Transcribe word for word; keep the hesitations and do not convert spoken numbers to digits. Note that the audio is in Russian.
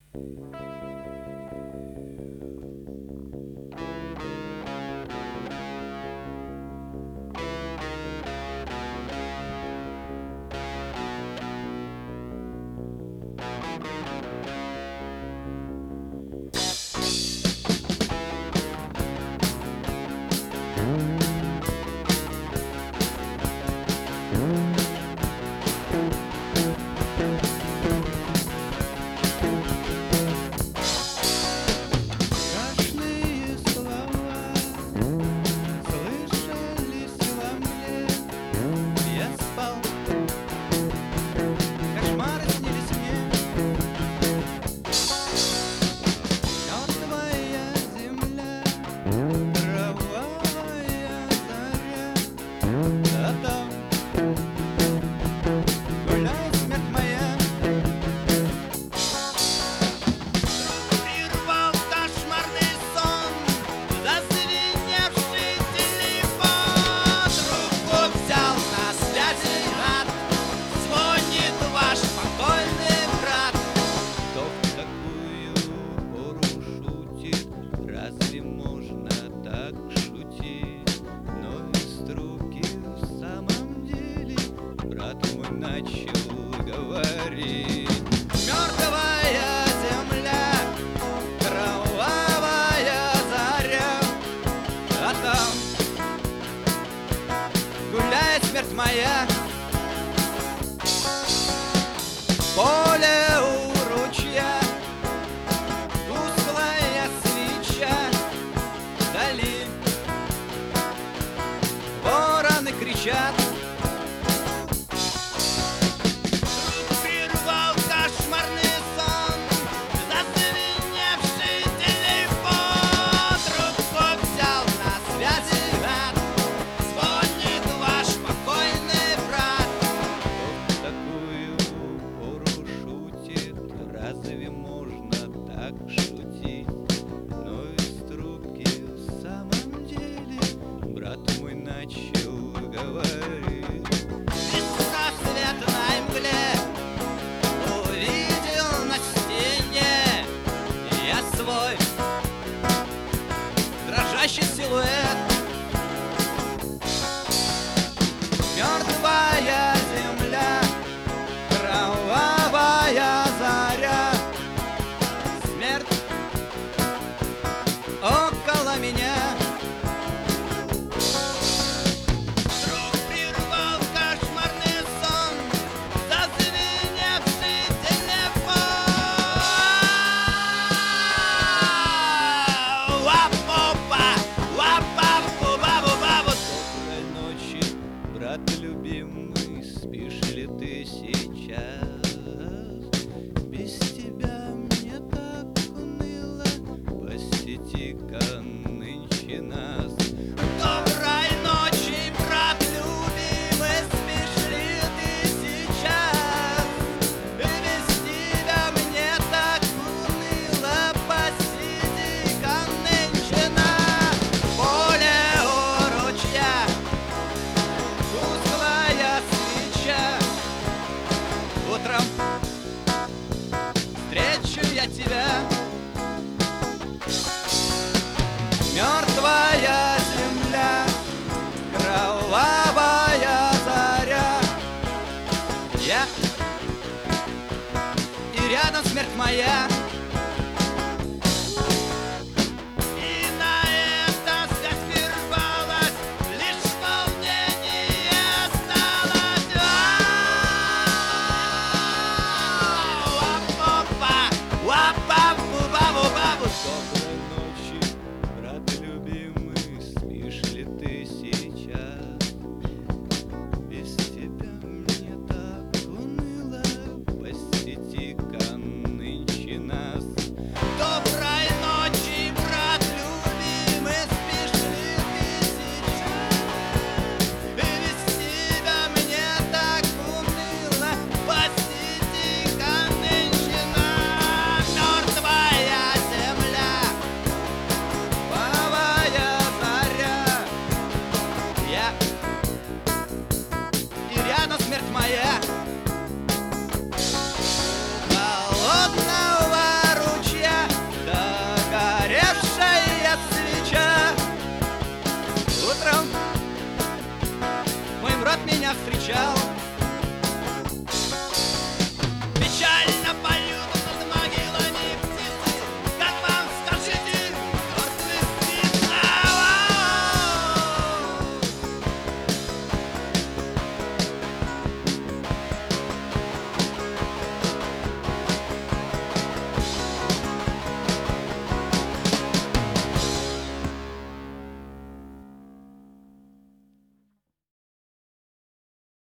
Смерть моя, поле у ручья, тусклая свеча, вдали вороны кричат. Прервал кошмарный сон, зазвеневший телефон, трубку взял на связи гад. Звонит ваш покойный брат. Кто в такую пору шутит? Разве можно так шутить? Но из трубки в самом деле брат мой начал говорить. И на светлой мгле увидел на стене я свой дрожащий силуэт. Мертвая земля, кровавая заря, смерть около меня. Вдруг прервал кошмарный сон, зазвеневший телефон. Ла-попа, ла-папу-бабу-бабу. Доброй ночи, брат любимый, спишь ли ты сейчас? Без тебя мне так уныло, посети-ка нынче нас. Доброй ночи, брат любимый, спишь ли ты сейчас? Без тебя мне так уныло, посети-ка нынче нас. Поле у ручья, тусклая свеча, утром встречу я тебя. Мертвая земля, кровавая заря, я и рядом смерть моя. И на это связь прервалась, лишь волнение осталось. Ла-попа, ла-папу. встречал